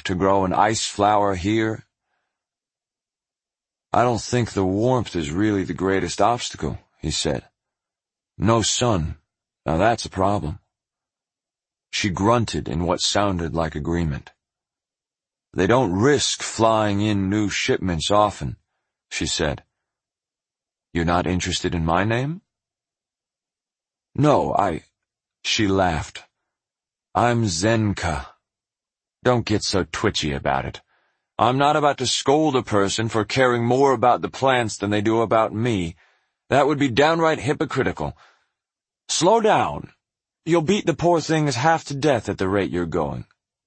enough to grow an ice flower here? I don't think the warmth is really the greatest obstacle, he said. No sun. Now that's a problem. She grunted in what sounded like agreement. They don't risk flying in new shipments often, she said. You're not interested in my name? No, She laughed. I'm Zenka. Don't get so twitchy about it. I'm not about to scold a person for caring more about the plants than they do about me. That would be downright hypocritical. Slow down. You'll beat the poor things half to death at the rate you're going.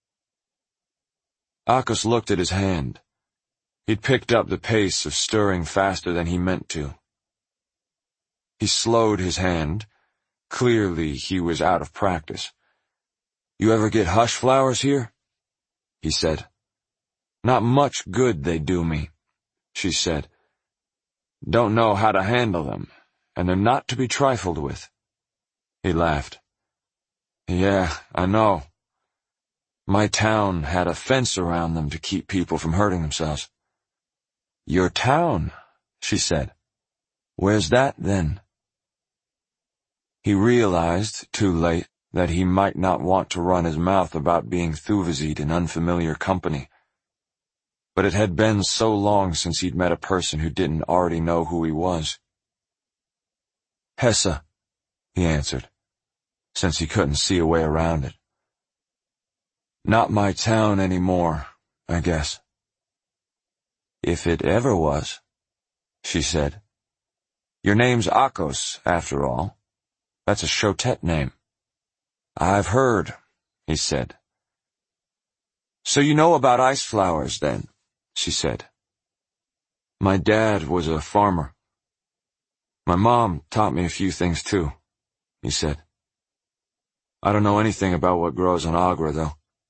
Akos looked at his hand. He'd picked up the pace of stirring faster than he meant to. He slowed his hand. Clearly he was out of practice. You ever get hush flowers here? He said. Not much good they do me, she said. Don't know how to handle them, and they're not to be trifled with. He laughed. Yeah, I know. My town had a fence around them to keep people from hurting themselves. Your town, she said. Where's that, then? He realized, too late, that he might not want to run his mouth about being Thuvazid in unfamiliar company. But it had been so long since he'd met a person who didn't already know who he was. Hessa, he answered, since he couldn't see a way around it. Not my town anymore, I guess. If it ever was, she said. Your name's Akos, after all. That's a Shotet name. I've heard, he said. So you know about ice flowers, then, she said. My dad was a farmer. My mom taught me a few things, too, he said. I don't know anything about what grows on Agra, though.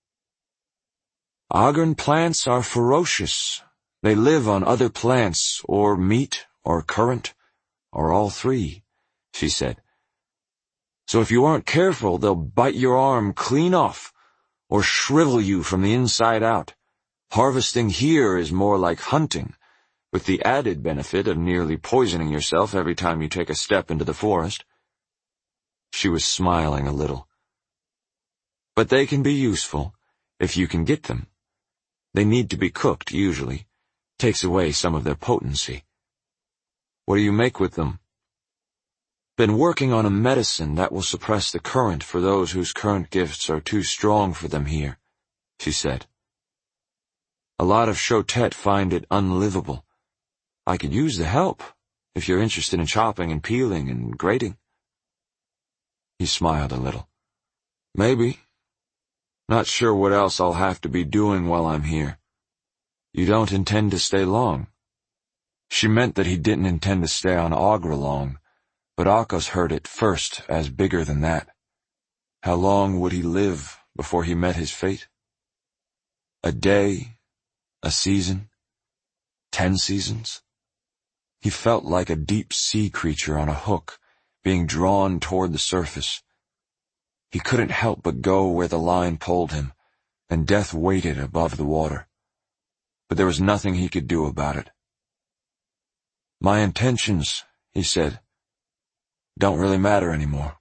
Agran plants are ferocious. They live on other plants, or meat, or current, or all three, she said. So if you aren't careful, they'll bite your arm clean off, or shrivel you from the inside out. Harvesting here is more like hunting, with the added benefit of nearly poisoning yourself every time you take a step into the forest. She was smiling a little. But they can be useful, if you can get them. They need to be cooked, usually. Takes away some of their potency. What do you make with them? Been working on a medicine that will suppress the current for those whose current gifts are too strong for them here, she said. A lot of Shotet find it unlivable. I could use the help, if you're interested in chopping and peeling and grating. He smiled a little. Maybe. Not sure what else I'll have to be doing while I'm here. You don't intend to stay long? She meant that he didn't intend to stay on Agra long, but Akos heard it first as bigger than that. How long would he live before he met his fate? A day? A season? 10 seasons? He felt like a deep-sea creature on a hook, being drawn toward the surface. He couldn't help but go where the line pulled him, and death waited above the water. But there was nothing he could do about it. My intentions, he said, don't really matter anymore.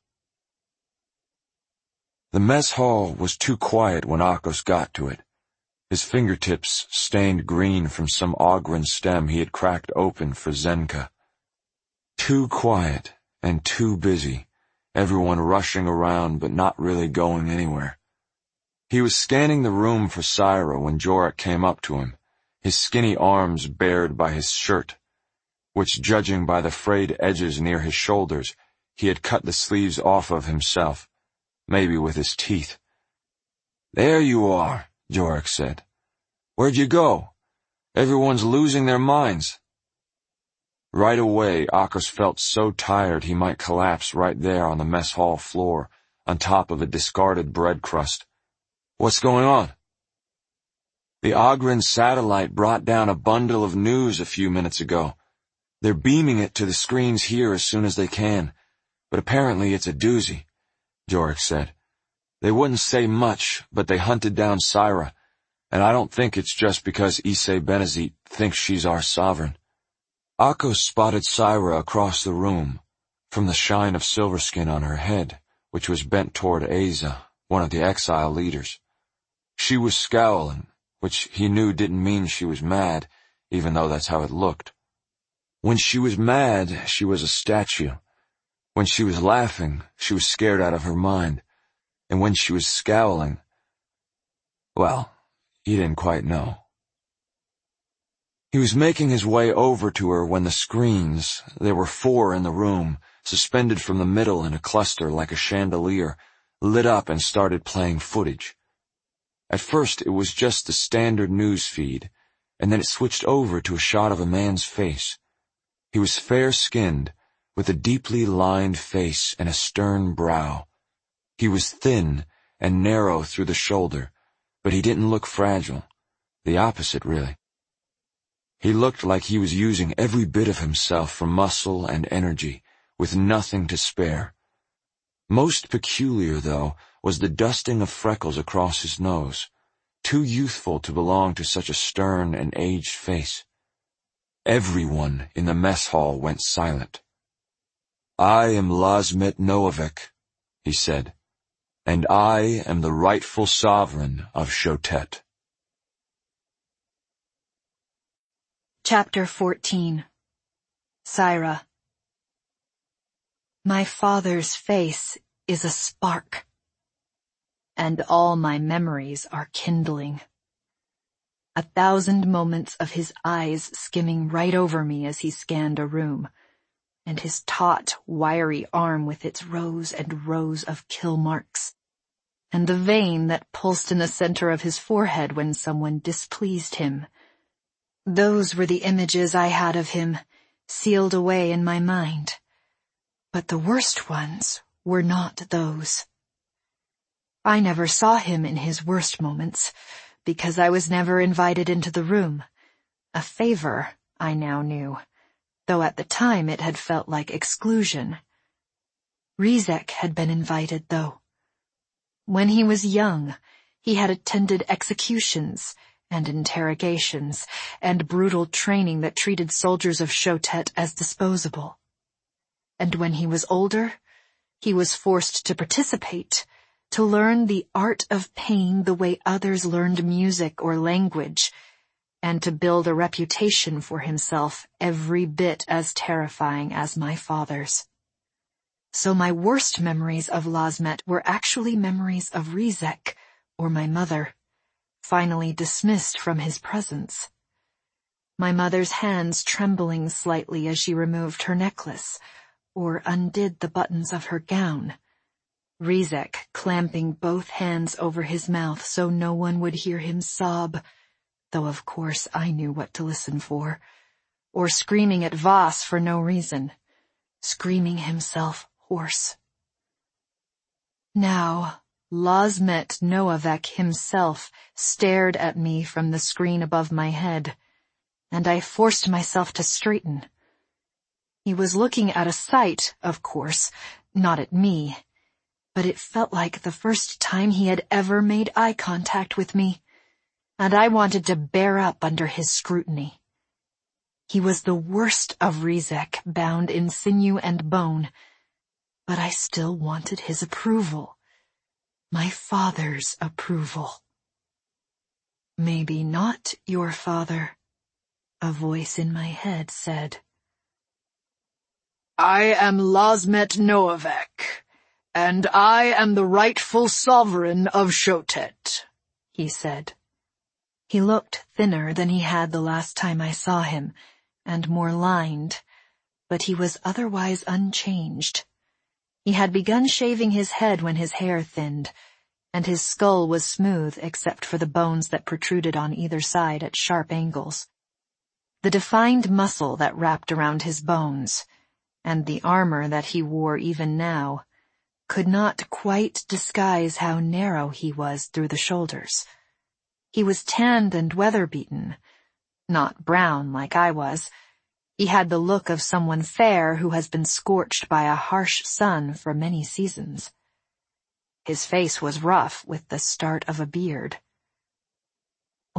The mess hall was too quiet when Akos got to it. His fingertips stained green from some Agran stem he had cracked open for Zenka. Too quiet and too busy, everyone rushing around but not really going anywhere. He was scanning the room for Syra when Jorik came up to him, his skinny arms bared by his shirt, which, judging by the frayed edges near his shoulders, he had cut the sleeves off of himself, maybe with his teeth. There you are, Jorik said. Where'd you go? Everyone's losing their minds. Right away, Akos felt so tired he might collapse right there on the mess hall floor, on top of a discarded bread crust. What's going on? The Agran satellite brought down a bundle of news a few minutes ago. They're beaming it to the screens here as soon as they can, but apparently it's a doozy, Jorik said. They wouldn't say much, but they hunted down Syra, and I don't think it's just because Issei Benazit thinks she's our sovereign. Akko spotted Syra across the room, from the shine of Silverskin on her head, which was bent toward Asa, one of the exile leaders. She was scowling, which he knew didn't mean she was mad, even though that's how it looked. When she was mad, she was a statue. When she was laughing, she was scared out of her mind. And when she was scowling, well, he didn't quite know. He was making his way over to her when the screens, there were 4 in the room, suspended from the middle in a cluster like a chandelier, lit up and started playing footage. At first it was just the standard news feed, and then it switched over to a shot of a man's face. He was fair-skinned, with a deeply lined face and a stern brow. He was thin and narrow through the shoulder, but he didn't look fragile. The opposite, really. He looked like he was using every bit of himself for muscle and energy, with nothing to spare. Most peculiar, though, was the dusting of freckles across his nose, too youthful to belong to such a stern and aged face. Everyone in the mess hall went silent. "I am Lasmet Noavek," he said, "and I am the rightful sovereign of Shotet." Chapter 14. Syra. My father's face is a spark, and all my memories are kindling. 1,000 moments of his eyes skimming right over me as he scanned a room, and his taut, wiry arm with its rows and rows of kill marks, and the vein that pulsed in the center of his forehead when someone displeased him. Those were the images I had of him, sealed away in my mind. But the worst ones were not those. I never saw him in his worst moments, because I was never invited into the room. A favor, I now knew, though at the time it had felt like exclusion. Rizek had been invited, though. When he was young, he had attended executions and interrogations, and brutal training that treated soldiers of Shotet as disposable. And when he was older, he was forced to participate, to learn the art of pain the way others learned music or language, and to build a reputation for himself every bit as terrifying as my father's. So my worst memories of Lasmet were actually memories of Rizek, or my mother, finally dismissed from his presence. My mother's hands trembling slightly as she removed her necklace, or undid the buttons of her gown. Rizek clamping both hands over his mouth so no one would hear him sob, though of course I knew what to listen for, or screaming at Voss for no reason, screaming himself hoarse. Now, Lasmet Noavek himself stared at me from the screen above my head, and I forced myself to straighten. He was looking at a sight, of course, not at me, but it felt like the first time he had ever made eye contact with me, and I wanted to bear up under his scrutiny. He was the worst of Rizek, bound in sinew and bone, but I still wanted his approval. My father's approval. "Maybe not your father," a voice in my head said. "I am Lasmet Noavek, and I am the rightful sovereign of Shotet," he said. He looked thinner than he had the last time I saw him, and more lined, but he was otherwise unchanged. He had begun shaving his head when his hair thinned, and his skull was smooth except for the bones that protruded on either side at sharp angles. The defined muscle that wrapped around his bones, and the armor that he wore even now, could not quite disguise how narrow he was through the shoulders. He was tanned and weather-beaten, not brown like I was. He had the look of someone fair who has been scorched by a harsh sun for many seasons. His face was rough with the start of a beard.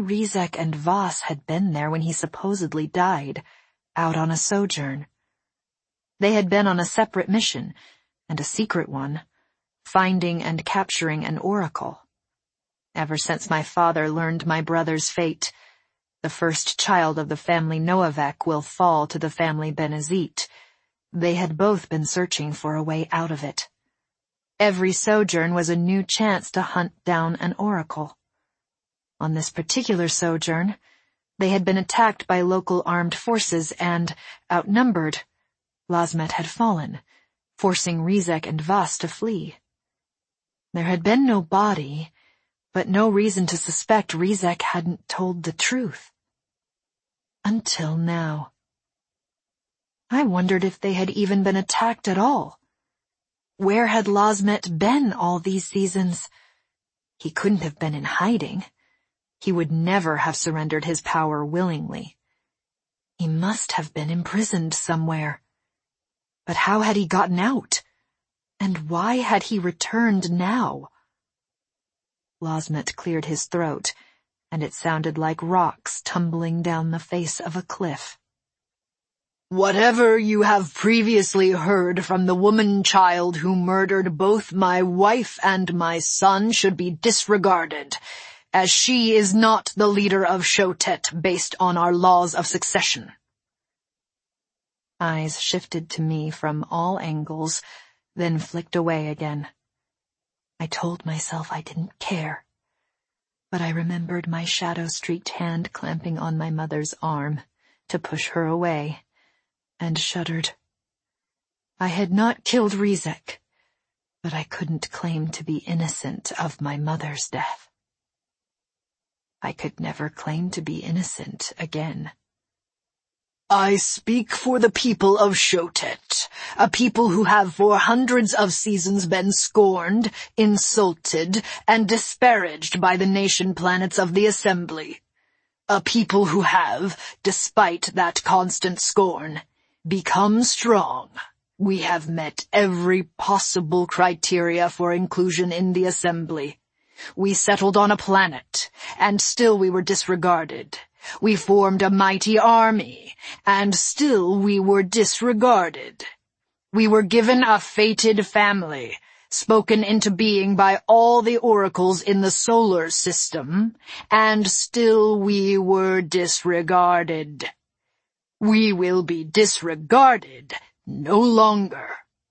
Rizek and Voss had been there when he supposedly died, out on a sojourn. They had been on a separate mission, and a secret one, finding and capturing an oracle. Ever since my father learned my brother's fate, the first child of the family Noavek will fall to the family Benazit, they had both been searching for a way out of it. Every sojourn was a new chance to hunt down an oracle. On this particular sojourn, they had been attacked by local armed forces and, outnumbered, Lasmet had fallen, forcing Rizek and Voss to flee. There had been no body, but no reason to suspect Rizek hadn't told the truth. Until now. I wondered if they had even been attacked at all. Where had Lasmet been all these seasons? He couldn't have been in hiding. He would never have surrendered his power willingly. He must have been imprisoned somewhere. But how had he gotten out? And why had he returned now? Lasmet cleared his throat, and it sounded like rocks tumbling down the face of a cliff. Whatever you have previously heard from the woman-child who murdered both my wife and my son should be disregarded, as she is not the leader of Shotet based on our laws of succession. Eyes shifted to me from all angles, then flicked away again. I told myself I didn't care, but I remembered my shadow-streaked hand clamping on my mother's arm to push her away, and shuddered. I had not killed Rizek, but I couldn't claim to be innocent of my mother's death. I could never claim to be innocent again. I speak for the people of Shotet, a people who have for hundreds of seasons been scorned, insulted, and disparaged by the nation planets of the Assembly. A people who have, despite that constant scorn, become strong. We have met every possible criteria for inclusion in the Assembly. We settled on a planet, and still we were disregarded. We formed a mighty army, and still we were disregarded. We were given a fated family, spoken into being by all the oracles in the solar system, and still we were disregarded. We will be disregarded no longer.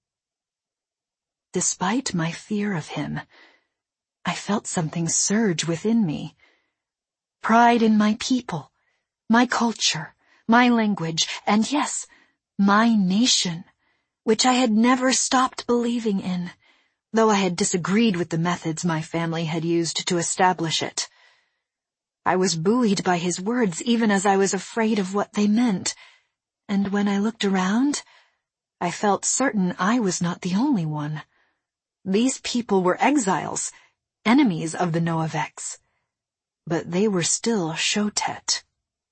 Despite my fear of him, I felt something surge within me. Pride in my people, my culture, my language, and yes, my nation, which I had never stopped believing in, though I had disagreed with the methods my family had used to establish it. I was buoyed by his words even as I was afraid of what they meant, and when I looked around, I felt certain I was not the only one. These people were exiles, enemies of the Noaveks. But they were still Shotet.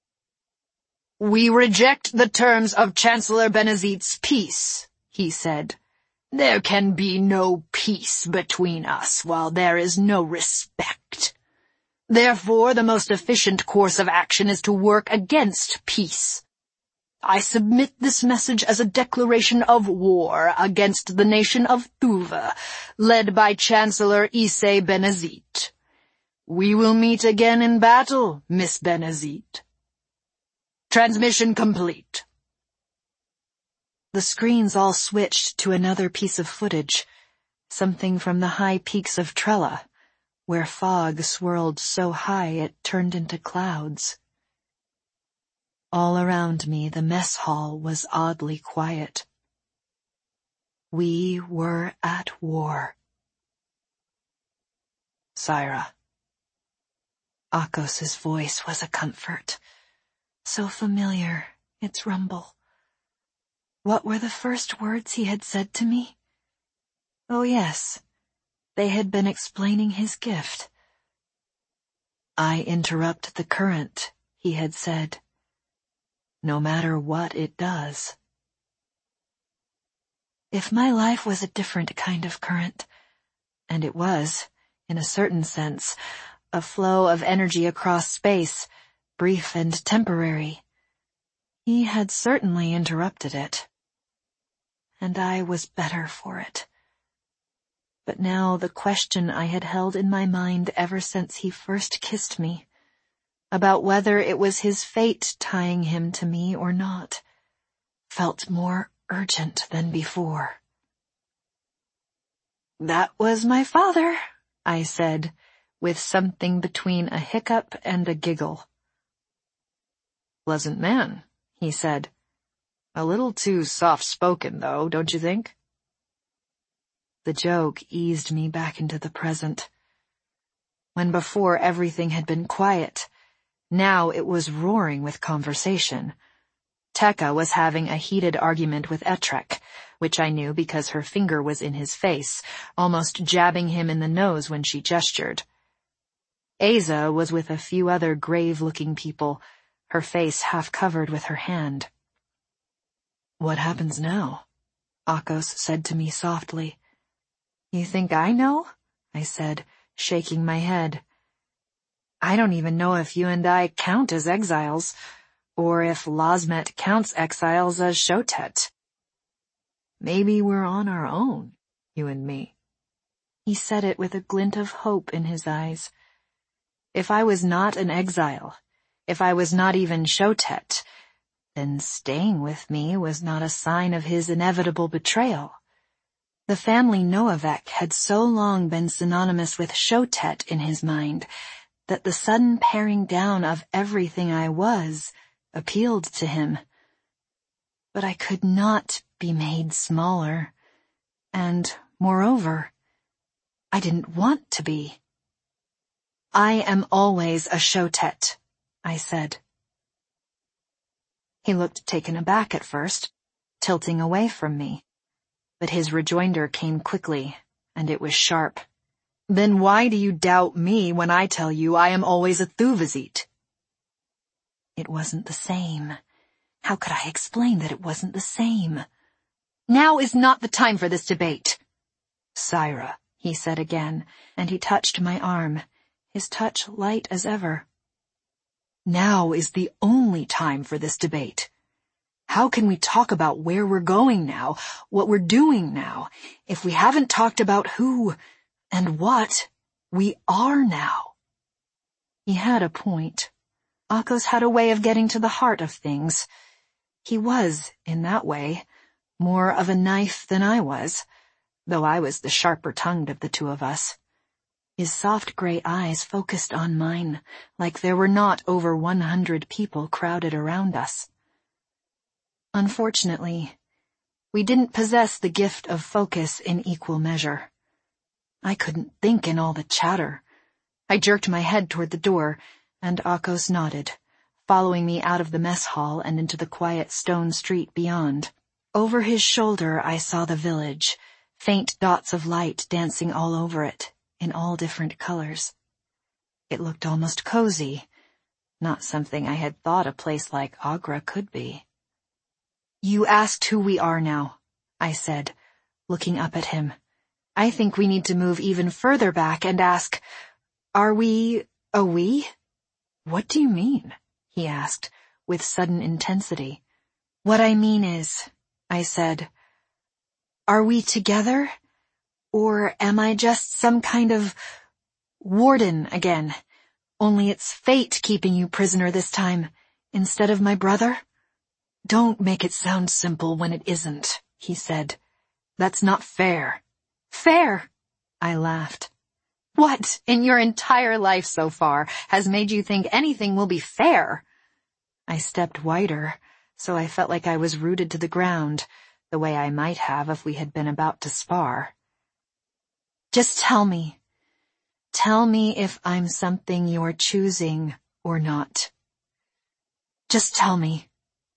We reject the terms of Chancellor Benazit's peace, he said. There can be no peace between us while there is no respect. Therefore, the most efficient course of action is to work against peace. I submit this message as a declaration of war against the nation of Thuva, led by Chancellor Issei Benazit. We will meet again in battle, Miss Benazit. Transmission complete. The screens all switched to another piece of footage, something from the high peaks of Trella, where fog swirled so high it turned into clouds. All around me, the mess hall was oddly quiet. We were at war. Syra. Akos's voice was a comfort. So familiar, its rumble. What were the first words he had said to me? Oh yes, they had been explaining his gift. I interrupt the current, he had said. No matter what it does. If my life was a different kind of current, and it was, in a certain sense, a flow of energy across space, brief and temporary. He had certainly interrupted it. And I was better for it. But now the question I had held in my mind ever since he first kissed me, about whether it was his fate tying him to me or not, felt more urgent than before. "That was my father," I said, with something between a hiccup and a giggle. "Pleasant man," he said. "A little too soft-spoken, though, don't you think?" The joke eased me back into the present. When before everything had been quiet, now it was roaring with conversation. Tekka was having a heated argument with Ettrek, which I knew because her finger was in his face, almost jabbing him in the nose when she gestured. Asa was with a few other grave-looking people, her face half covered with her hand. "What happens now?" Akos said to me softly. "You think I know?" I said, shaking my head. "I don't even know if you and I count as exiles, or if Lasmet counts exiles as Shotet. Maybe we're on our own, you and me." He said it with a glint of hope in his eyes. If I was not an exile, if I was not even Shotet, then staying with me was not a sign of his inevitable betrayal. The family Noavek had so long been synonymous with Shotet in his mind that the sudden paring down of everything I was appealed to him. But I could not be made smaller, and, moreover, I didn't want to be. "I am always a Shotet," I said. He looked taken aback at first, tilting away from me. But his rejoinder came quickly, and it was sharp. "Then why do you doubt me when I tell you I am always a Thuvazit?" It wasn't the same. How could I explain that it wasn't the same? "Now is not the time for this debate." "Syra," he said again, and he touched my arm, his touch light as ever. "Now is the only time for this debate. How can we talk about where we're going now, what we're doing now, if we haven't talked about who and what we are now?" He had a point. Akos had a way of getting to the heart of things. He was, in that way, more of a knife than I was, though I was the sharper-tongued of the two of us. His soft gray eyes focused on mine, like there were not over 100 people crowded around us. Unfortunately, we didn't possess the gift of focus in equal measure. I couldn't think in all the chatter. I jerked my head toward the door, and Akos nodded, following me out of the mess hall and into the quiet stone street beyond. Over his shoulder I saw the village, faint dots of light dancing all over it, in all different colors. It looked almost cozy, not something I had thought a place like Agra could be. "You asked who we are now," I said, looking up at him. "I think we need to move even further back and ask, are we a we?" "What do you mean?" he asked, with sudden intensity. "What I mean is," I said, "are we together? Or am I just some kind of warden again, only it's fate keeping you prisoner this time, instead of my brother?" "Don't make it sound simple when it isn't," he said. "That's not fair." "Fair?" I laughed. "What, in your entire life so far, has made you think anything will be fair?" I stepped wider, so I felt like I was rooted to the ground, the way I might have if we had been about to spar. "Just tell me. Tell me if I'm something you're choosing or not. Just tell me."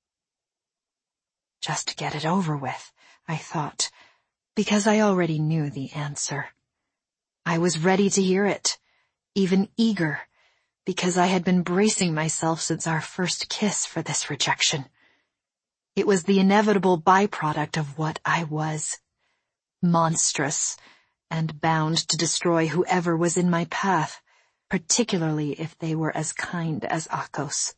Just get it over with, I thought, because I already knew the answer. I was ready to hear it, even eager, because I had been bracing myself since our first kiss for this rejection. It was the inevitable byproduct of what I was. Monstrous, and bound to destroy whoever was in my path, particularly if they were as kind as Akos.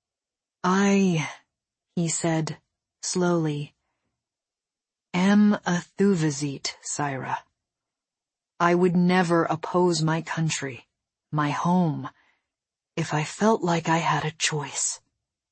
He said, slowly, am a Thuvazit, Syra. I would never oppose my country, my home, if I felt like I had a choice.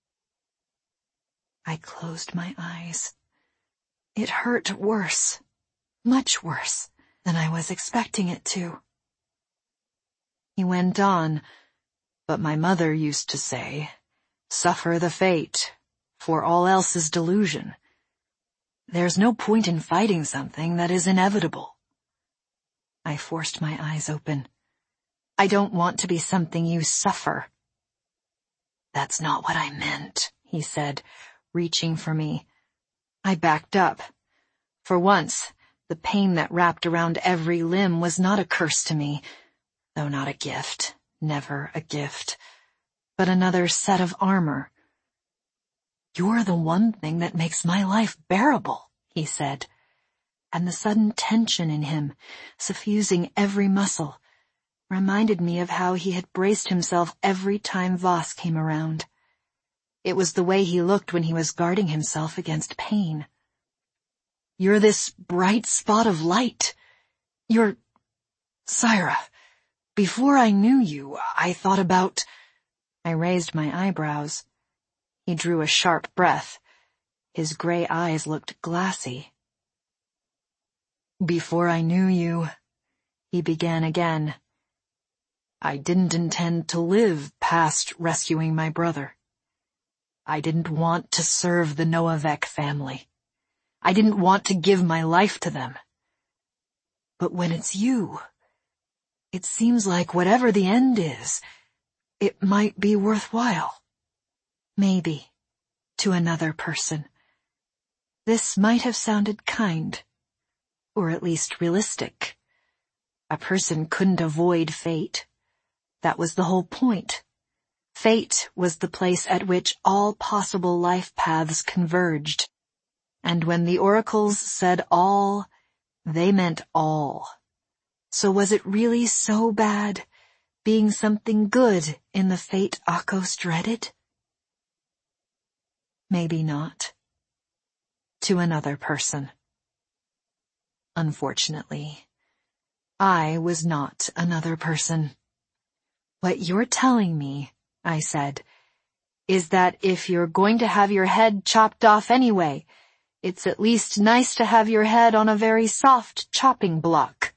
I closed my eyes. It hurt worse, much worse, than I was expecting it to. He went on, but my mother used to say, suffer the fate, for all else is delusion. There's no point in fighting something that is inevitable. I forced my eyes open. I don't want to be something you suffer. That's not what I meant, he said, reaching for me. I backed up. For once, the pain that wrapped around every limb was not a curse to me, though not a gift, never a gift, but another set of armor. You're the one thing that makes my life bearable, he said, and the sudden tension in him, suffusing every muscle, reminded me of how he had braced himself every time Voss came around. It was the way he looked when he was guarding himself against pain. You're this bright spot of light. You're... Syra, before I knew you, I thought about... I raised my eyebrows. He drew a sharp breath. His gray eyes looked glassy. Before I knew you, he began again. I didn't intend to live past rescuing my brother. I didn't want to serve the Noavek family. I didn't want to give my life to them. But when it's you, it seems like whatever the end is, it might be worthwhile. Maybe, to another person. This might have sounded kind, or at least realistic. A person couldn't avoid fate. That was the whole point. Fate was the place at which all possible life paths converged. And when the oracles said all, they meant all. So was it really so bad, being something good in the fate Akos dreaded? Maybe not. To another person. Unfortunately, I was not another person. What you're telling me, I said, is that if you're going to have your head chopped off anyway, it's at least nice to have your head on a very soft chopping block.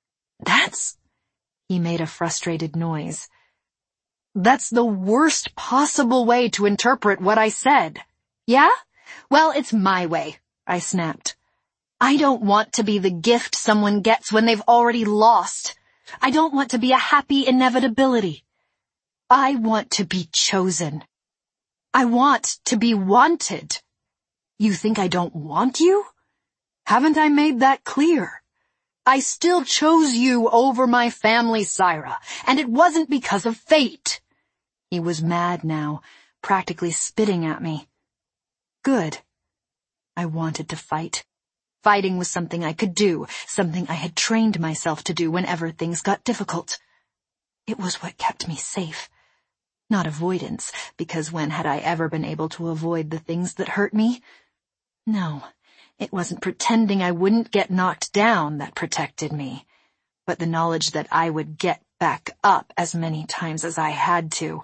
He made a frustrated noise. That's the worst possible way to interpret what I said. Yeah? Well, it's my way, I snapped. I don't want to be the gift someone gets when they've already lost. I don't want to be a happy inevitability. I want to be chosen. I want to be wanted. You think I don't want you? Haven't I made that clear? I still chose you over my family, Syra, and it wasn't because of fate. He was mad now, practically spitting at me. Good. I wanted to fight. Fighting was something I could do, something I had trained myself to do whenever things got difficult. It was what kept me safe. Not avoidance, because when had I ever been able to avoid the things that hurt me? No, it wasn't pretending I wouldn't get knocked down that protected me, but the knowledge that I would get back up as many times as I had to.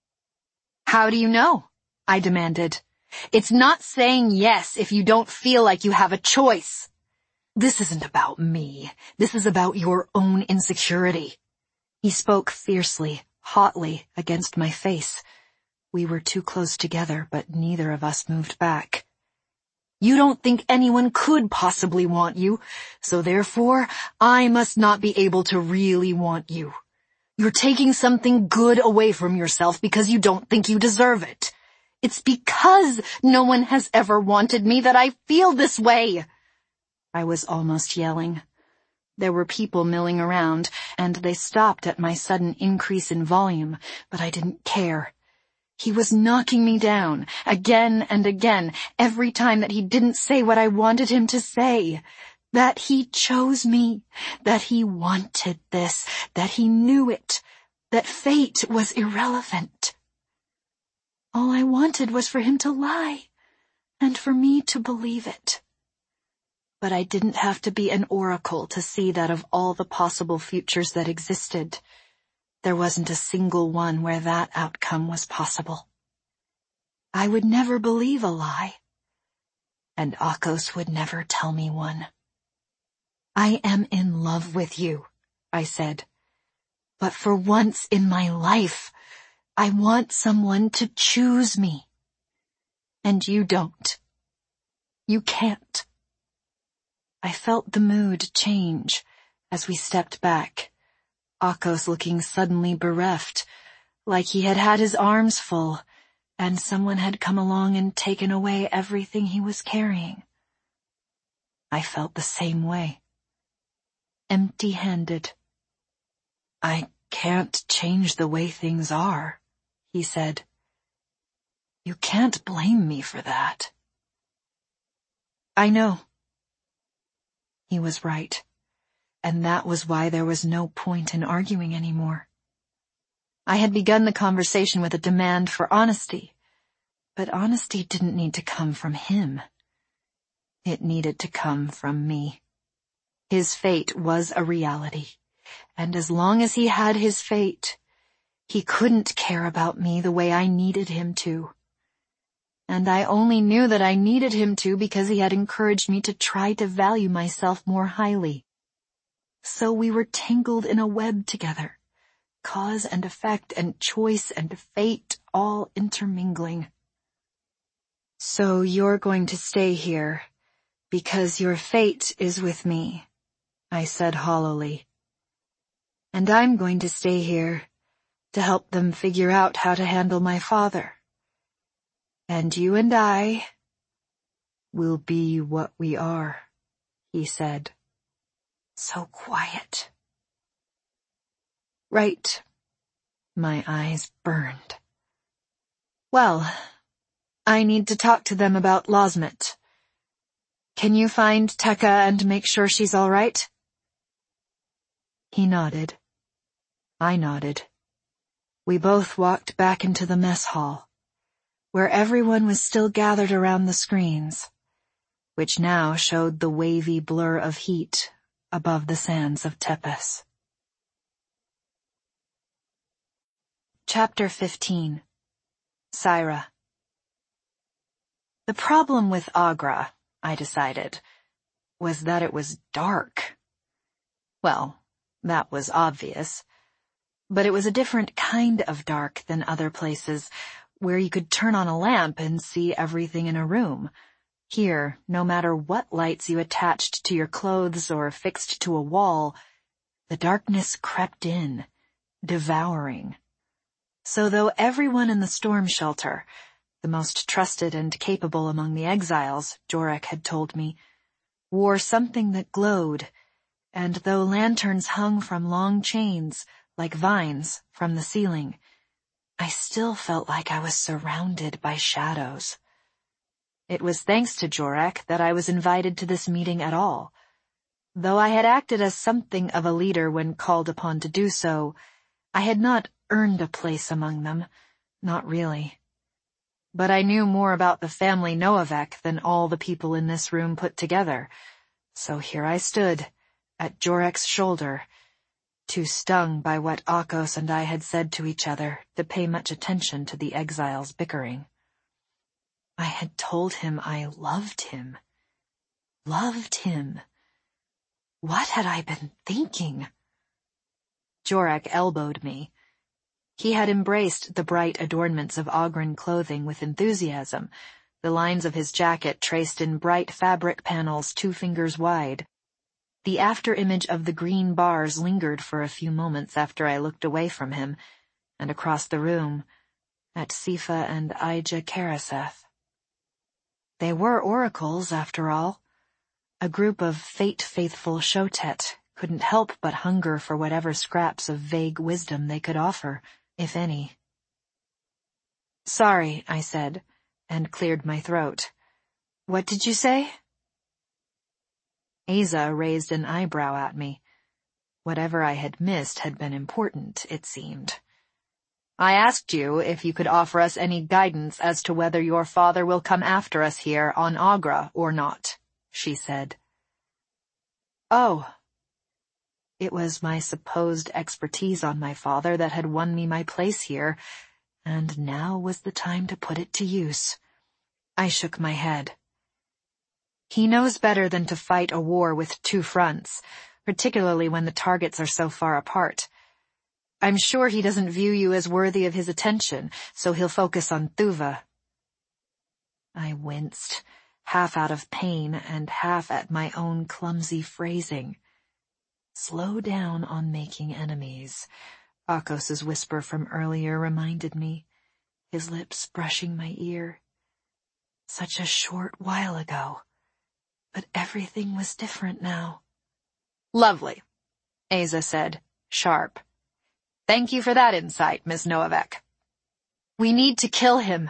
How do you know? I demanded. It's not saying yes if you don't feel like you have a choice. This isn't about me. This is about your own insecurity. He spoke fiercely, hotly, against my face. We were too close together, but neither of us moved back. You don't think anyone could possibly want you, so therefore, I must not be able to really want you. You're taking something good away from yourself because you don't think you deserve it. It's because no one has ever wanted me that I feel this way. I was almost yelling. There were people milling around, and they stopped at my sudden increase in volume, but I didn't care. He was knocking me down, again and again, every time that he didn't say what I wanted him to say. That he chose me, that he wanted this, that he knew it, that fate was irrelevant. All I wanted was for him to lie, and for me to believe it. But I didn't have to be an oracle to see that of all the possible futures that existed, there wasn't a single one where that outcome was possible. I would never believe a lie, and Akos would never tell me one. I am in love with you, I said, but for once in my life, I want someone to choose me. And you don't. You can't. I felt the mood change as we stepped back, Akos looking suddenly bereft, like he had had his arms full, and someone had come along and taken away everything he was carrying. I felt the same way. Empty-handed. I can't change the way things are, he said. You can't blame me for that. I know. He was right, and that was why there was no point in arguing anymore. I had begun the conversation with a demand for honesty, but honesty didn't need to come from him. It needed to come from me. His fate was a reality, and as long as he had his fate, he couldn't care about me the way I needed him to. And I only knew that I needed him to because he had encouraged me to try to value myself more highly. So we were tangled in a web together, cause and effect and choice and fate all intermingling. So you're going to stay here because your fate is with me, I said hollowly. And I'm going to stay here to help them figure out how to handle my father. And you and I will be what we are, he said. So quiet. Right. My eyes burned. Well, I need to talk to them about Losmet. Can you find Tekka and make sure she's all right? He nodded. I nodded. We both walked back into the mess hall, where everyone was still gathered around the screens, which now showed the wavy blur of heat above the sands of Tepes. Chapter 15. Syra. The problem with Agra, I decided, was that it was dark. Well, that was obvious, but it was a different kind of dark than other places, where you could turn on a lamp and see everything in a room. Here, no matter what lights you attached to your clothes or fixed to a wall, the darkness crept in, devouring. So though everyone in the storm shelter, the most trusted and capable among the exiles, Jorek had told me, wore something that glowed, and though lanterns hung from long chains, like vines, from the ceiling, I still felt like I was surrounded by shadows. It was thanks to Jorek that I was invited to this meeting at all. Though I had acted as something of a leader when called upon to do so, I had not earned a place among them, not really. But I knew more about the family Noavek than all the people in this room put together, so here I stood, at Jorek's shoulder, too stung by what Akos and I had said to each other to pay much attention to the exiles' bickering. I had told him I loved him. Loved him. What had I been thinking? Jorek elbowed me. He had embraced the bright adornments of Ogren clothing with enthusiasm, the lines of his jacket traced in bright fabric panels 2 fingers wide. The after-image of the green bars lingered for a few moments after I looked away from him, and across the room, at Sifa and Ija Karaseth. They were oracles, after all. A group of fate-faithful Shotet couldn't help but hunger for whatever scraps of vague wisdom they could offer, if any. Sorry, I said, and cleared my throat. What did you say? Asa raised an eyebrow at me. Whatever I had missed had been important, it seemed. I asked you if you could offer us any guidance as to whether your father will come after us here on Agra or not, she said. Oh. It was my supposed expertise on my father that had won me my place here, and now was the time to put it to use. I shook my head. He knows better than to fight a war with two fronts, particularly when the targets are so far apart. I'm sure he doesn't view you as worthy of his attention, so he'll focus on Thuva. I winced, half out of pain and half at my own clumsy phrasing. Slow down on making enemies, Akos's whisper from earlier reminded me, his lips brushing my ear. Such a short while ago, but everything was different now. Lovely, Asa said, sharp. Thank you for that insight, Miss Novak. We need to kill him.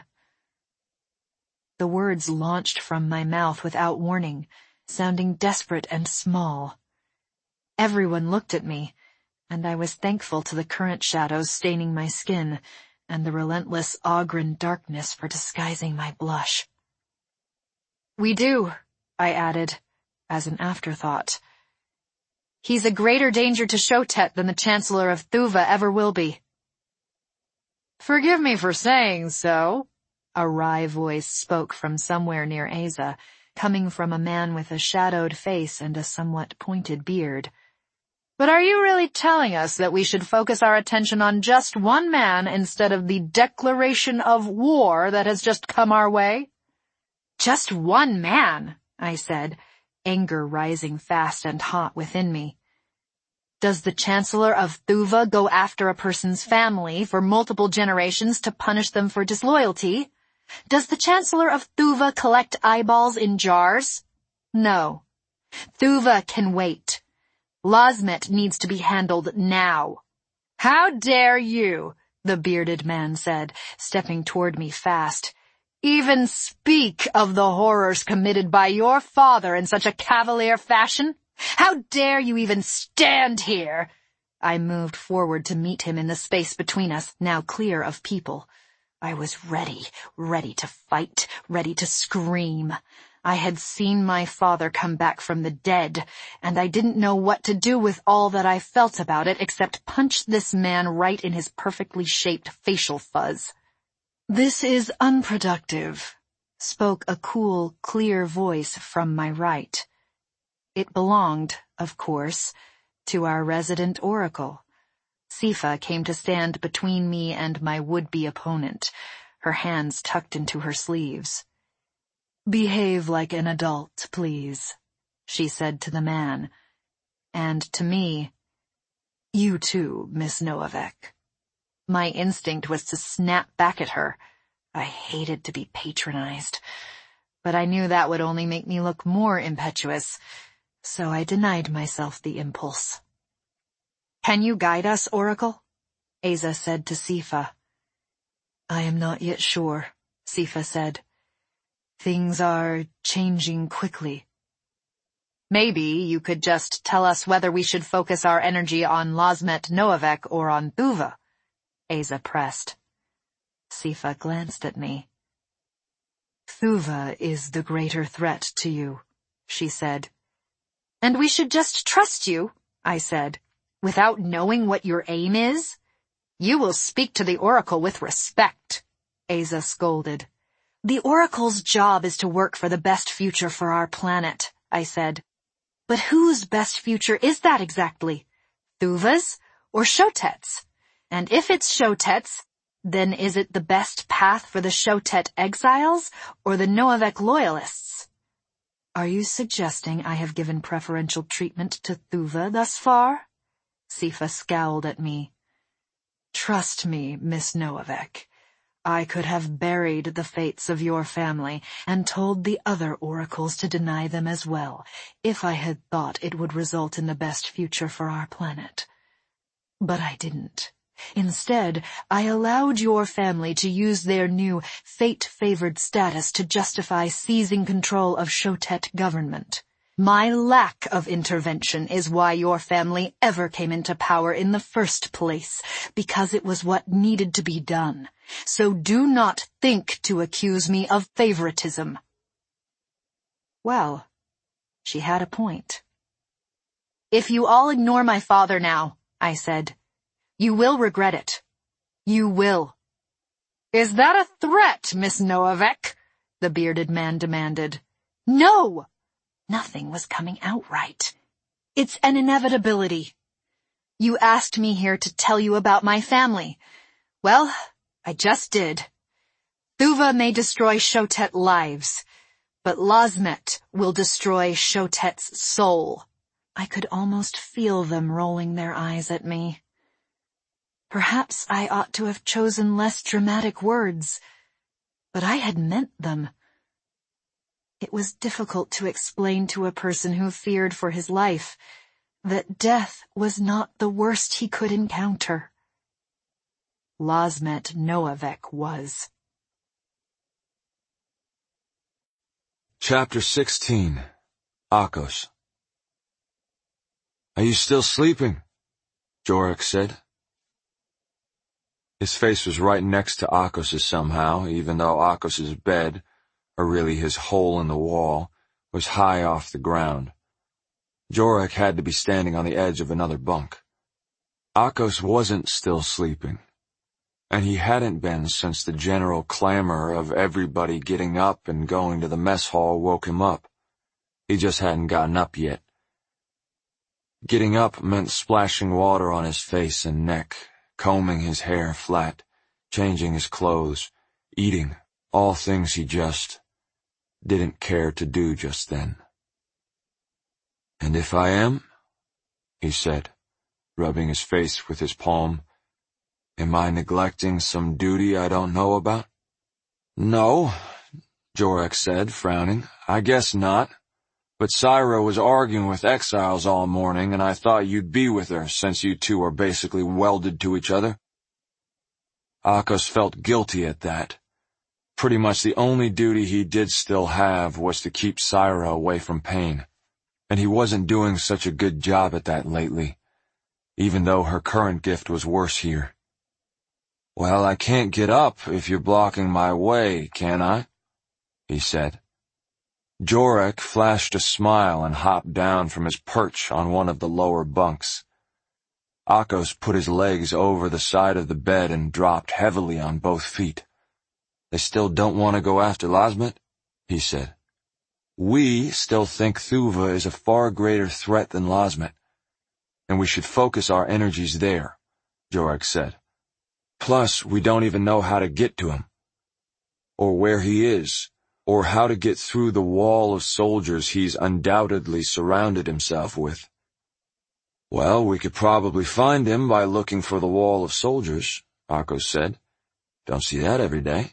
The words launched from my mouth without warning, sounding desperate and small. Everyone looked at me, and I was thankful to the current shadows staining my skin and the relentless Ogren darkness for disguising my blush. We do, I added, as an afterthought. He's a greater danger to Shotet than the Chancellor of Thuva ever will be. Forgive me for saying so, a wry voice spoke from somewhere near Asa, coming from a man with a shadowed face and a somewhat pointed beard. But are you really telling us that we should focus our attention on just one man instead of the declaration of war that has just come our way? Just one man, I said, anger rising fast and hot within me. Does the Chancellor of Thuva go after a person's family for multiple generations to punish them for disloyalty? Does the Chancellor of Thuva collect eyeballs in jars? No. Thuva can wait. Losmet needs to be handled now. How dare you, the bearded man said, stepping toward me fast, even speak of the horrors committed by your father in such a cavalier fashion? How dare you even stand here? I moved forward to meet him in the space between us, now clear of people. I was ready to fight, ready to scream. I had seen my father come back from the dead, and I didn't know what to do with all that I felt about it except punch this man right in his perfectly shaped facial fuzz. This is unproductive, spoke a cool, clear voice from my right. It belonged, of course, to our resident oracle. Sifa came to stand between me and my would-be opponent, her hands tucked into her sleeves. Behave like an adult, please, she said to the man. And to me, you too, Miss Novak. My instinct was to snap back at her. I hated to be patronized, but I knew that would only make me look more impetuous, so I denied myself the impulse. Can you guide us, Oracle? Asa said to Sifa. I am not yet sure, Sifa said. Things are changing quickly. Maybe you could just tell us whether we should focus our energy on Losmet Novak or on Thuva, Asa pressed. Sifa glanced at me. Thuva is the greater threat to you, she said. And we should just trust you, I said, without knowing what your aim is? You will speak to the Oracle with respect, Asa scolded. The Oracle's job is to work for the best future for our planet, I said. But whose best future is that exactly? Thuva's or Shotet's? And if it's Shotet's, then is it the best path for the Shotet exiles or the Novak loyalists? Are you suggesting I have given preferential treatment to Thuva thus far? Sifa scowled at me. Trust me, Miss Novak. I could have buried the fates of your family and told the other oracles to deny them as well, if I had thought it would result in the best future for our planet. But I didn't. Instead, I allowed your family to use their new fate-favored status to justify seizing control of Shotet government. My lack of intervention is why your family ever came into power in the first place, because it was what needed to be done. So do not think to accuse me of favoritism." Well, she had a point. "If you all ignore my father now," I said, "you will regret it. You will." "Is that a threat, Miss Novak?" the bearded man demanded. "No!" Nothing was coming out right. "It's an inevitability. You asked me here to tell you about my family. Well, I just did. Thuva may destroy Shotet lives, but Lasmet will destroy Shotet's soul." I could almost feel them rolling their eyes at me. Perhaps I ought to have chosen less dramatic words, but I had meant them. It was difficult to explain to a person who feared for his life that death was not the worst he could encounter. Lasmet Novak was. Chapter 16. Akos. "Are you still sleeping?" Jorek said. His face was right next to Akos's somehow, even though Akos's bed, or really his hole in the wall, was high off the ground. Jorek had to be standing on the edge of another bunk. Akos wasn't still sleeping, and he hadn't been since the general clamor of everybody getting up and going to the mess hall woke him up. He just hadn't gotten up yet. Getting up meant splashing water on his face and neck, combing his hair flat, changing his clothes, eating, all things he just didn't care to do just then. "And if I am," he said, rubbing his face with his palm, "am I neglecting some duty I don't know about?" "No," Jorek said, frowning. "I guess not. But Syra was arguing with exiles all morning, and I thought you'd be with her, since you two are basically welded to each other." Akos felt guilty at that. Pretty much the only duty he did still have was to keep Syra away from pain, and he wasn't doing such a good job at that lately, even though her current gift was worse here. "Well, I can't get up if you're blocking my way, can I?" he said. Jorek flashed a smile and hopped down from his perch on one of the lower bunks. Akos put his legs over the side of the bed and dropped heavily on both feet. "They still don't want to go after Lasmet?" he said. "We still think Thuva is a far greater threat than Lasmet, and we should focus our energies there," Jorek said. "Plus, we don't even know how to get to him, or where he is, or how to get through the wall of soldiers he's undoubtedly surrounded himself with." "Well, we could probably find him by looking for the wall of soldiers," Akos said. "Don't see that every day."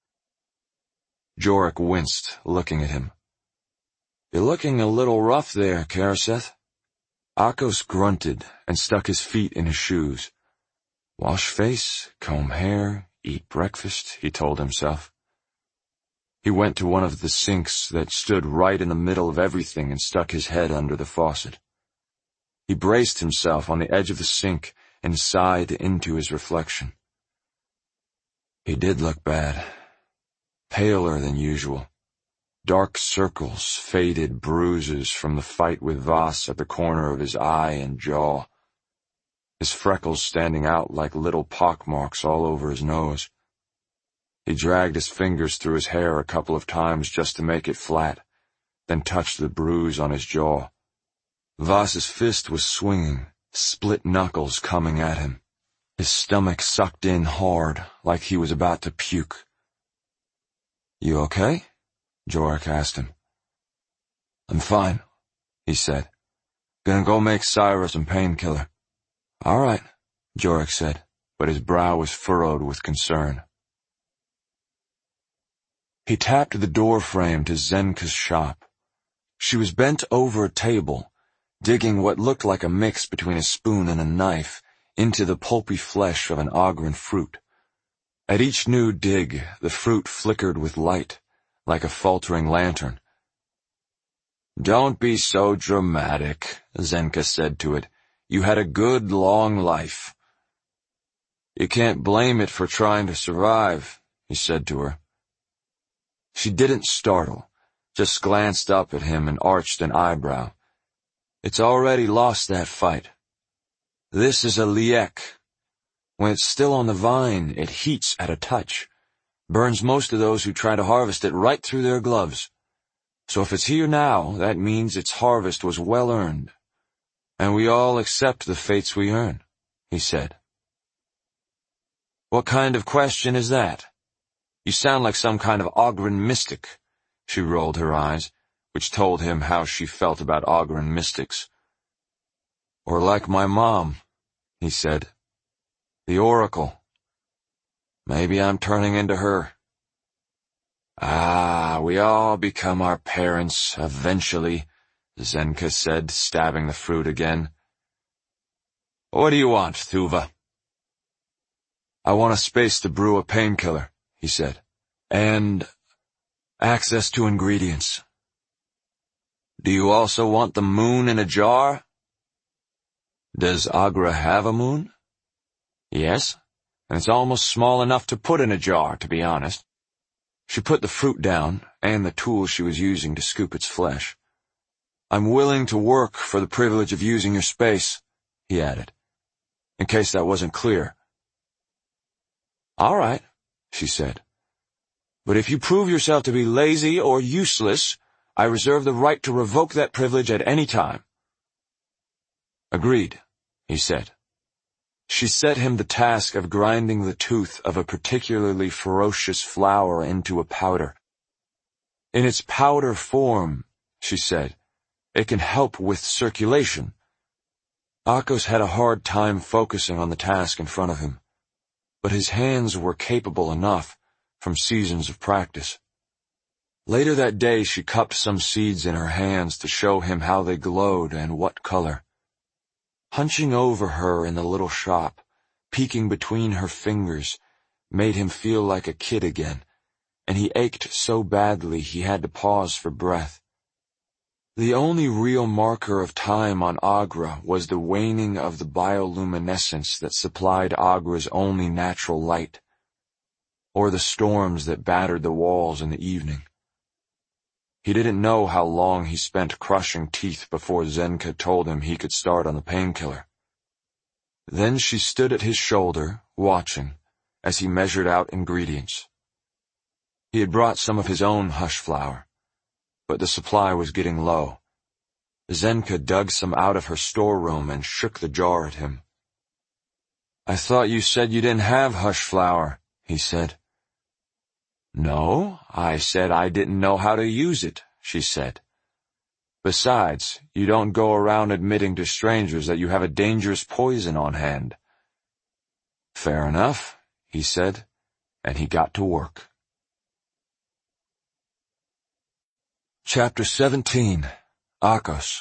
Jorek winced, looking at him. "You're looking a little rough there, Karaseth." Akos grunted and stuck his feet in his shoes. Wash face, comb hair, eat breakfast, he told himself. He went to one of the sinks that stood right in the middle of everything and stuck his head under the faucet. He braced himself on the edge of the sink and sighed into his reflection. He did look bad. Paler than usual. Dark circles, faded bruises from the fight with Voss at the corner of his eye and jaw. His freckles standing out like little pockmarks all over his nose. He dragged his fingers through his hair a couple of times just to make it flat, then touched the bruise on his jaw. Voss's fist was swinging, split knuckles coming at him. His stomach sucked in hard, like he was about to puke. "You okay?" Jorek asked him. "I'm fine," he said. "Gonna go make Syra some painkiller." "All right," Jorek said, but his brow was furrowed with concern. He tapped the door frame to Zenka's shop. She was bent over a table, digging what looked like a mix between a spoon and a knife into the pulpy flesh of an Ogren fruit. At each new dig, the fruit flickered with light, like a faltering lantern. Don't be so dramatic, Zenka said to it. You had a good, long life. You can't blame it for trying to survive, he said to her. She didn't startle, just glanced up at him and arched an eyebrow. It's already lost that fight. This is a liek. When it's still on the vine, it heats at a touch, burns most of those who try to harvest it right through their gloves. So if it's here now, that means its harvest was well earned. And we all accept the fates we earn, he said. What kind of question is that? You sound like some kind of Ogren mystic. She rolled her eyes, which told him how she felt about Ogren mystics. Or like my mom, he said. The Oracle. Maybe I'm turning into her. Ah, we all become our parents, eventually, Zenka said, stabbing the fruit again. What do you want, Thuva? I want a space to brew a painkiller, he said, and access to ingredients. Do you also want the moon in a jar? Does Agra have a moon? Yes, and it's almost small enough to put in a jar, to be honest. She put the fruit down, and the tool she was using to scoop its flesh. I'm willing to work for the privilege of using your space, he added, in case that wasn't clear. All right, she said. But if you prove yourself to be lazy or useless, I reserve the right to revoke that privilege at any time. Agreed, he said. She set him the task of grinding the tooth of a particularly ferocious flower into a powder. In its powder form, she said, it can help with circulation. Akos had a hard time focusing on the task in front of him, but his hands were capable enough from seasons of practice. Later that day she cupped some seeds in her hands to show him how they glowed and what color. Hunching over her in the little shop, peeking between her fingers, made him feel like a kid again, and he ached so badly he had to pause for breath. The only real marker of time on Agra was the waning of the bioluminescence that supplied Agra's only natural light, or the storms that battered the walls in the evening. He didn't know how long he spent crushing teeth before Zenka told him he could start on the painkiller. Then she stood at his shoulder, watching, as he measured out ingredients. He had brought some of his own hush flower, but the supply was getting low. Zenka dug some out of her storeroom and shook the jar at him. I thought you said you didn't have hush flower, he said. No, I said I didn't know how to use it, she said. Besides, you don't go around admitting to strangers that you have a dangerous poison on hand. Fair enough, he said, and he got to work. Chapter 17. Akos.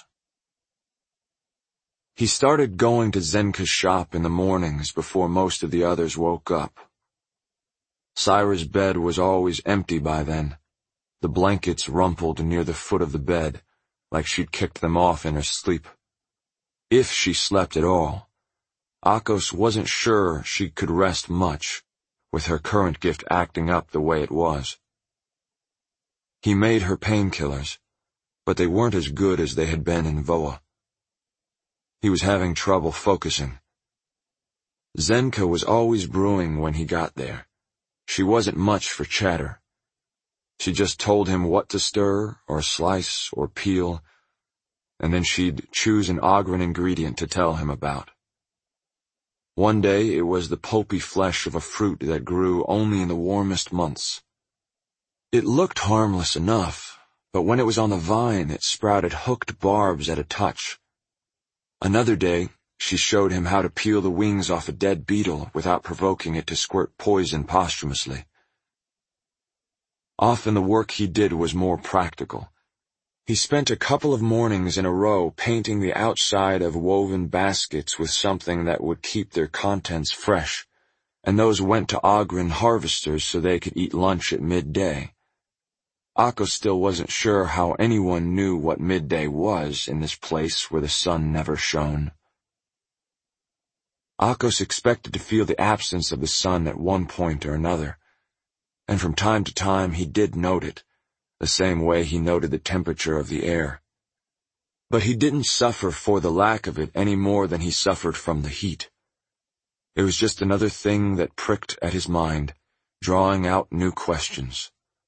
He started going to Zenka's shop in the mornings before most of the others woke up. Syra's bed was always empty by then, the blankets rumpled near the foot of the bed, like she'd kicked them off in her sleep. If she slept at all, Akos wasn't sure she could rest much, with her current gift acting up the way it was. He made her painkillers, but they weren't as good as they had been in Voa. He was having trouble focusing. Zenka was always brewing when he got there. She wasn't much for chatter. She just told him what to stir, or slice, or peel, and then she'd choose an Ogren ingredient to tell him about. One day it was the pulpy flesh of a fruit that grew only in the warmest months. It looked harmless enough, but when it was on the vine it sprouted hooked barbs at a touch. Another day, she showed him how to peel the wings off a dead beetle without provoking it to squirt poison posthumously. Often the work he did was more practical. He spent a couple of mornings in a row painting the outside of woven baskets with something that would keep their contents fresh, and those went to Ogren harvesters so they could eat lunch at midday. Akos still wasn't sure how anyone knew what midday was in this place where the sun never shone. Akos expected to feel the absence of the sun at one point or another, and from time to time he did note it, the same way he noted the temperature of the air. But he didn't suffer for the lack of it any more than he suffered from the heat. It was just another thing that pricked at his mind, drawing out new questions.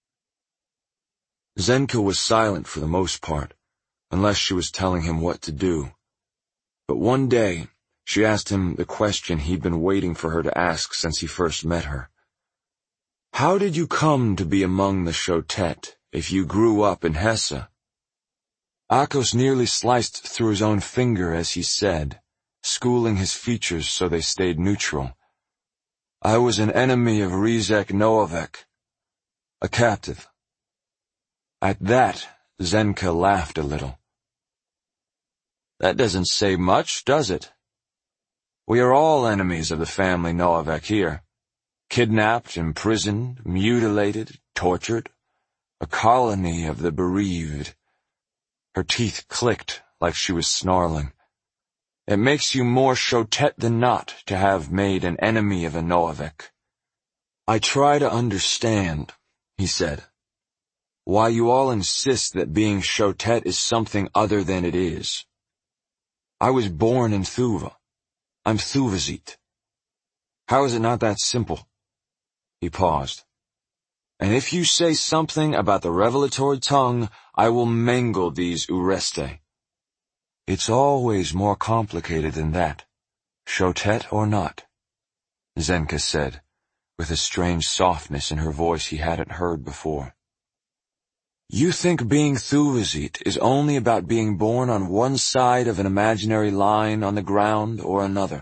Zenka was silent for the most part, unless she was telling him what to do. But one day, she asked him the question he'd been waiting for her to ask since he first met her. How did you come to be among the Shotet if you grew up in Hesse? Akos nearly sliced through his own finger as he said, schooling his features so they stayed neutral. I was an enemy of Rizek Noavek, a captive. At that, Zenka laughed a little. That doesn't say much, does it? We are all enemies of the family Noavek here. Kidnapped, imprisoned, mutilated, tortured. A colony of the bereaved. Her teeth clicked like she was snarling. It makes you more Shotet than not to have made an enemy of a Noavek. I try to understand, he said, why you all insist that being Shotet is something other than it is. I was born in Thuva. I'm Thuvazit. How is it not that simple? He paused. And if you say something about the revelatory tongue, I will mangle these Ureste. It's always more complicated than that, Shotet or not, Zenka said, with a strange softness in her voice he hadn't heard before. You think being Thuvazit is only about being born on one side of an imaginary line on the ground or another.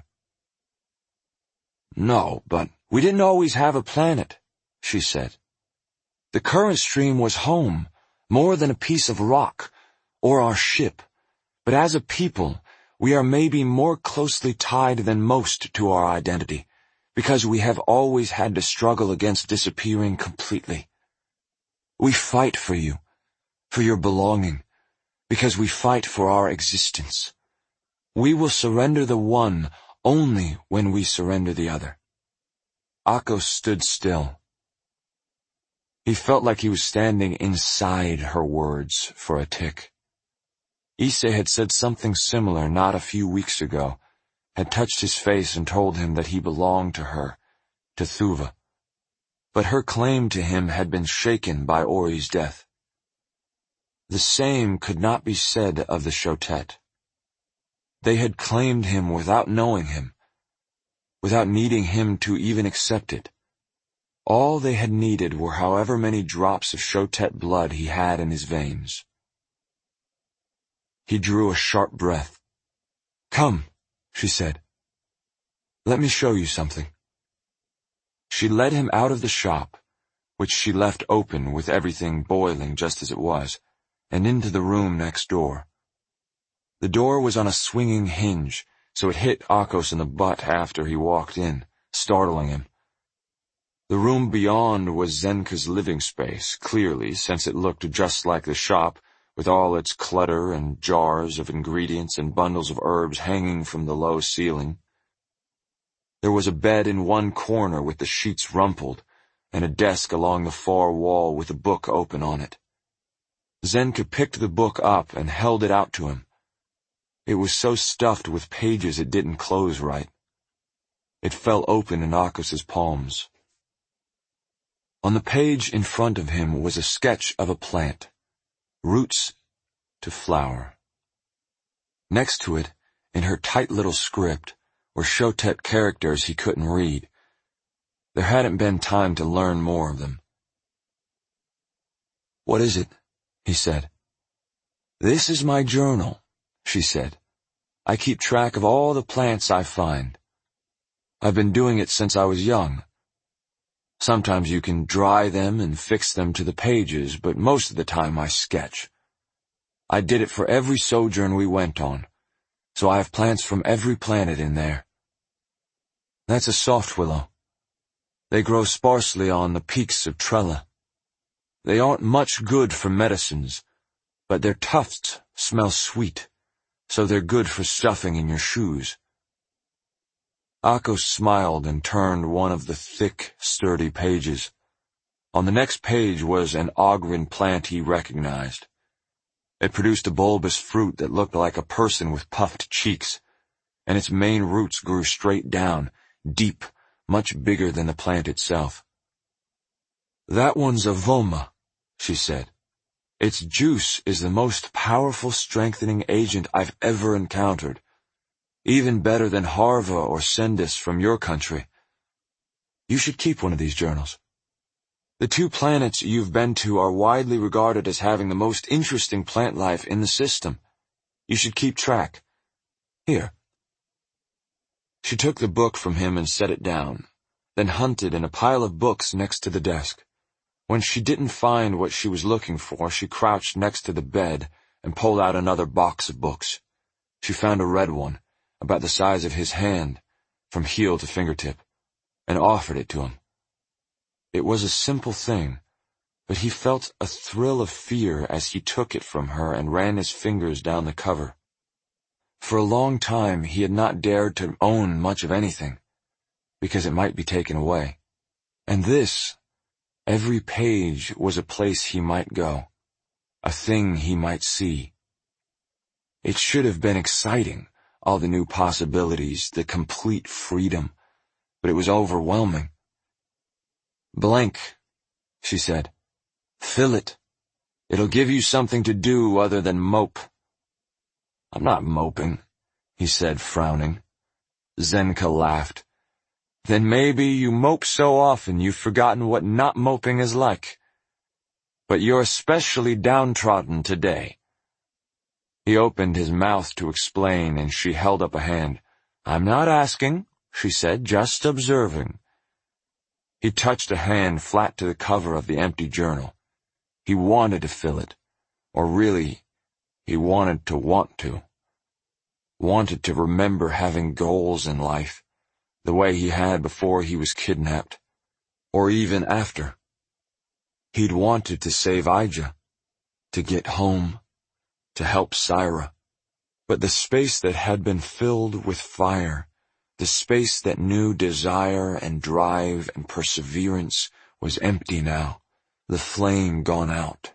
No, but we didn't always have a planet, she said. The current stream was home, more than a piece of rock, or our ship. But as a people, we are maybe more closely tied than most to our identity, because we have always had to struggle against disappearing completely. We fight for you, for your belonging, because we fight for our existence. We will surrender the one only when we surrender the other. Akos stood still. He felt like he was standing inside her words for a tick. Ise had said something similar not a few weeks ago, had touched his face and told him that he belonged to her, to Thuva. But her claim to him had been shaken by Ori's death. The same could not be said of the Shotet. They had claimed him without knowing him, without needing him to even accept it. All they had needed were however many drops of Shotet blood he had in his veins. He drew a sharp breath. Come, she said. Let me show you something. She led him out of the shop, which she left open with everything boiling just as it was, and into the room next door. The door was on a swinging hinge, so it hit Akos in the butt after he walked in, startling him. The room beyond was Zenka's living space, clearly, since it looked just like the shop, with all its clutter and jars of ingredients and bundles of herbs hanging from the low ceiling. There was a bed in one corner with the sheets rumpled, and a desk along the far wall with a book open on it. Zenka picked the book up and held it out to him. It was so stuffed with pages it didn't close right. It fell open in Akos's palms. On the page in front of him was a sketch of a plant, roots to flower. Next to it, in her tight little script, were Shotet characters he couldn't read. There hadn't been time to learn more of them. What is it? He said. This is my journal, she said. I keep track of all the plants I find. I've been doing it since I was young. Sometimes you can dry them and fix them to the pages, but most of the time I sketch. I did it for every sojourn we went on, so I have plants from every planet in there. That's a soft willow. They grow sparsely on the peaks of Trella. They aren't much good for medicines, but their tufts smell sweet, so they're good for stuffing in your shoes." Akos smiled and turned one of the thick, sturdy pages. On the next page was an Ogren plant he recognized. It produced a bulbous fruit that looked like a person with puffed cheeks, and its main roots grew straight down, deep, much bigger than the plant itself. "That one's a voma," she said. "Its juice is the most powerful strengthening agent I've ever encountered, even better than Harva or Sendis from your country. You should keep one of these journals. The 2 planets you've been to are widely regarded as having the most interesting plant life in the system. You should keep track. Here." She took the book from him and set it down, then hunted in a pile of books next to the desk. When she didn't find what she was looking for, she crouched next to the bed and pulled out another box of books. She found a red one, about the size of his hand, from heel to fingertip, and offered it to him. It was a simple thing, but he felt a thrill of fear as he took it from her and ran his fingers down the cover. For a long time he had not dared to own much of anything, because it might be taken away. And this, every page, was a place he might go, a thing he might see. It should have been exciting, all the new possibilities, the complete freedom, but it was overwhelming. "Blank," she said. "Fill it. It'll give you something to do other than mope." "I'm not moping," he said, frowning. Zenka laughed. "Then maybe you mope so often you've forgotten what not moping is like. But you're especially downtrodden today." He opened his mouth to explain, and she held up a hand. "I'm not asking," she said, "just observing." He touched a hand flat to the cover of the empty journal. He wanted to fill it, or really, he wanted to want to. Wanted to remember having goals in life, the way he had before he was kidnapped, or even after. He'd wanted to save Ija, to get home, to help Syra. But the space that had been filled with fire, the space that knew desire and drive and perseverance, was empty now, the flame gone out.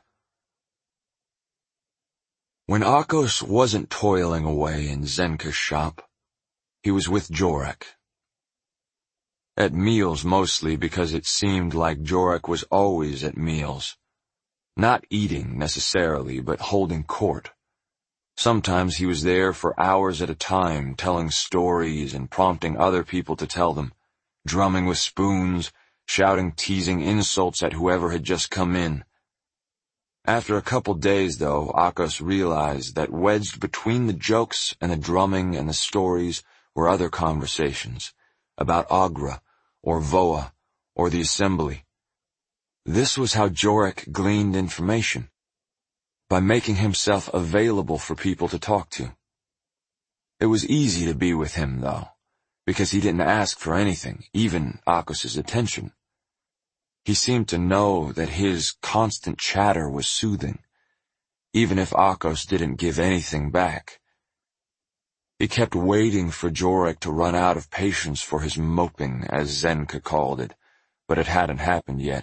When Akos wasn't toiling away in Zenka's shop, he was with Jorek. At meals mostly, because it seemed like Jorek was always at meals. Not eating necessarily, but holding court. Sometimes he was there for hours at a time, telling stories and prompting other people to tell them, drumming with spoons, shouting teasing insults at whoever had just come in. After a couple days, though, Akos realized that wedged between the jokes and the drumming and the stories were other conversations, about Agra, or Voa, or the Assembly. This was how Jorek gleaned information, by making himself available for people to talk to. It was easy to be with him, though, because he didn't ask for anything, even Akos's attention. He seemed to know that his constant chatter was soothing, even if Akos didn't give anything back. He kept waiting for Jorek to run out of patience for his moping, as Zenka called it, but it hadn't happened yet.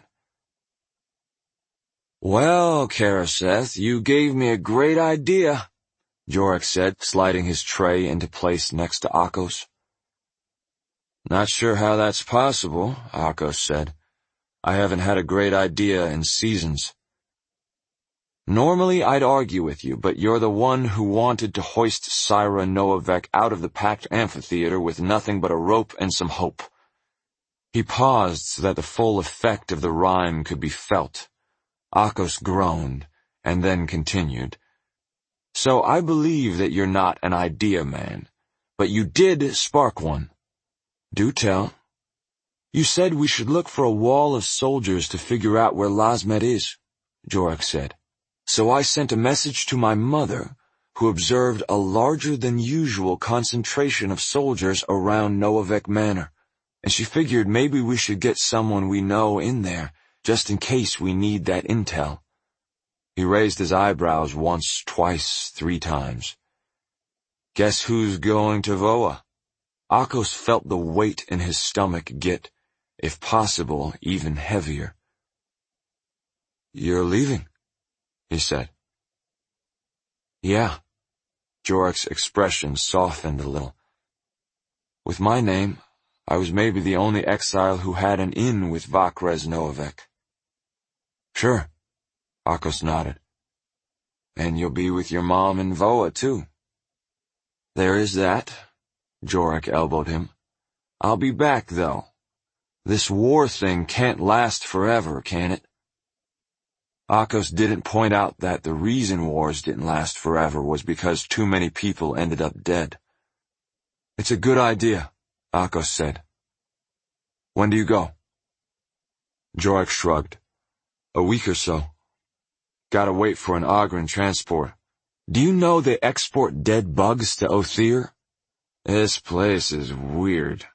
"Well, Karaseth, you gave me a great idea," Jorek said, sliding his tray into place next to Akos. "Not sure how that's possible," Akos said. "I haven't had a great idea in seasons. Normally I'd argue with you, but you're the one who wanted to hoist Syra Noavek out of the packed amphitheater with nothing but a rope and some hope." He paused so that the full effect of the rhyme could be felt. Akos groaned, and then continued. "So I believe that you're not an idea man, but you did spark one. Do tell." "You said we should look for a wall of soldiers to figure out where Lasmet is," Jorek said. "So I sent a message to my mother, who observed a larger-than-usual concentration of soldiers around Noavek Manor, and she figured maybe we should get someone we know in there just in case we need that intel." He raised his eyebrows once, twice, 3 times. "Guess who's going to Voa?" Akos felt the weight in his stomach get, if possible, even heavier. "You're leaving," he said. "Yeah." Jorek's expression softened a little. "With my name, I was maybe the only exile who had an in with Vakrez Novek." "Sure," Akos nodded. "And you'll be with your mom in Voa, too." "There is that." Jorek elbowed him. "I'll be back, though. This war thing can't last forever, can it?" Akos didn't point out that the reason wars didn't last forever was because too many people ended up dead. "It's a good idea," Akos said. "When do you go?" Jorek shrugged. "A week or so. Gotta wait for an Ogren transport. Do you know they export dead bugs to Othir? This place is weird."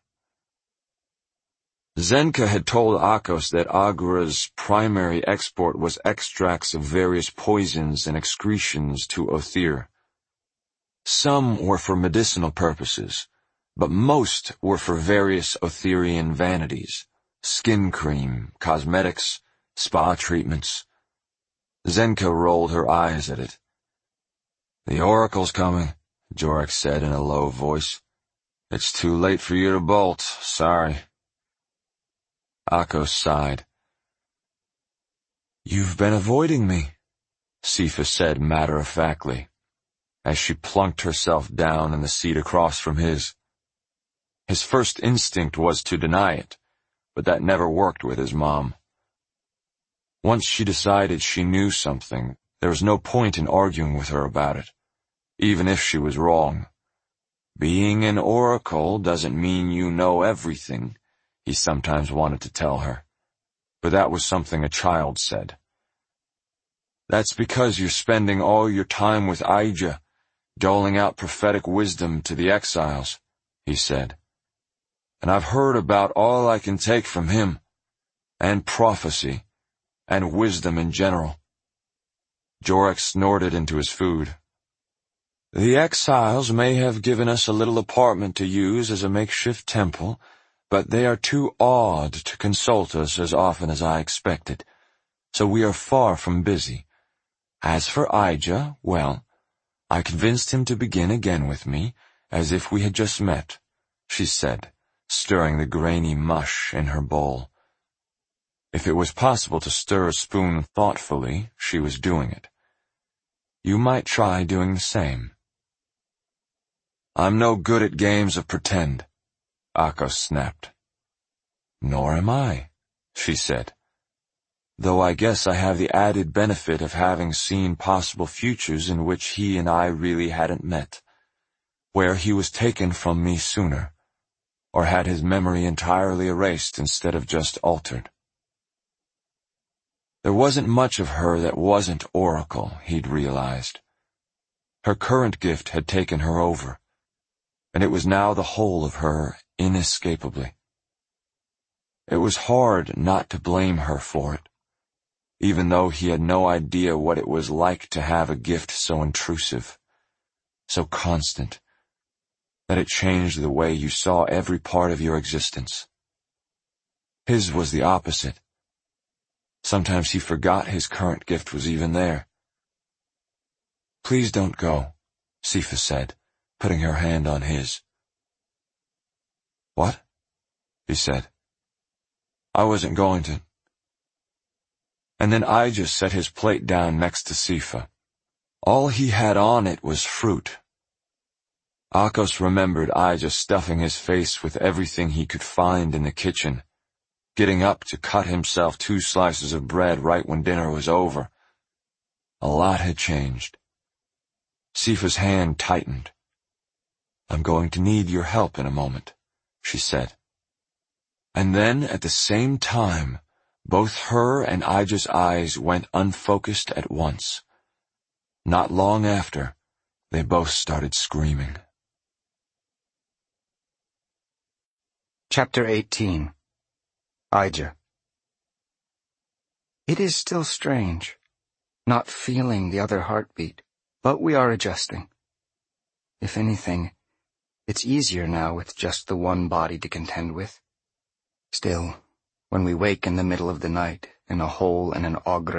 Zenka had told Akos that Agra's primary export was extracts of various poisons and excretions to Othir. Some were for medicinal purposes, but most were for various Othirian vanities: skin cream, cosmetics, spa treatments. Zenka rolled her eyes at it. "The Oracle's coming," Jorek said in a low voice. "It's too late for you to bolt, sorry." Akos sighed. "You've been avoiding me," Sifa said matter-of-factly, as she plunked herself down in the seat across from his. His first instinct was to deny it, but that never worked with his mom. Once she decided she knew something, there was no point in arguing with her about it, even if she was wrong. "Being an oracle doesn't mean you know everything," he sometimes wanted to tell her, but that was something a child said. "That's because you're spending all your time with Aija, doling out prophetic wisdom to the exiles," he said. "And I've heard about all I can take from him, and prophecy, and wisdom in general." Jorek snorted into his food. "The exiles may have given us a little apartment to use as a makeshift temple, but they are too awed to consult us as often as I expected, so we are far from busy. As for Aija, well, I convinced him to begin again with me, as if we had just met," she said, stirring the grainy mush in her bowl. If it was possible to stir a spoon thoughtfully, she was doing it. "You might try doing the same." "I'm no good at games of pretend," Akos snapped. "Nor am I," she said. "Though I guess I have the added benefit of having seen possible futures in which he and I really hadn't met, where he was taken from me sooner, or had his memory entirely erased instead of just altered." There wasn't much of her that wasn't Oracle, he'd realized. Her current gift had taken her over, and it was now the whole of her, inescapably. It was hard not to blame her for it, even though he had no idea what it was like to have a gift so intrusive, so constant, that it changed the way you saw every part of your existence. His was the opposite. Sometimes he forgot his current gift was even there. "Please don't go," Sifa said, putting her hand on his. "What?" he said. "I wasn't going to." And then Aija set his plate down next to Sifa. All he had on it was fruit. Akos remembered Aija stuffing his face with everything he could find in the kitchen, getting up to cut himself 2 slices of bread right when dinner was over. A lot had changed. Sifa's hand tightened. "I'm going to need your help in a moment," she said. And then, at the same time, both her and Aija's eyes went unfocused at once. Not long after, they both started screaming. Chapter 18. Aija. It is still strange, not feeling the other heartbeat, but we are adjusting. If anything, it's easier now with just the one body to contend with. Still, when we wake in the middle of the night in a hole in an Ogre